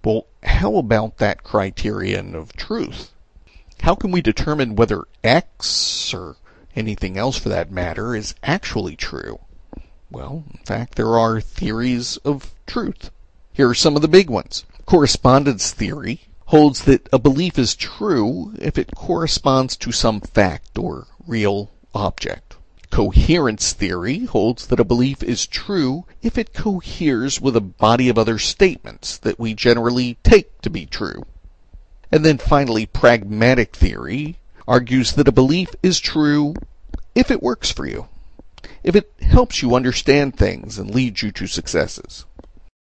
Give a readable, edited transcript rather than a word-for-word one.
Well, how about that criterion of truth? How can we determine whether X, or anything else for that matter, is actually true? Well, in fact, there are theories of truth. Here are some of the big ones. Correspondence theory holds that a belief is true if it corresponds to some fact or real object. Coherence theory holds that a belief is true if it coheres with a body of other statements that we generally take to be true. And then finally, pragmatic theory argues that a belief is true if it works for you, if it helps you understand things and leads you to successes.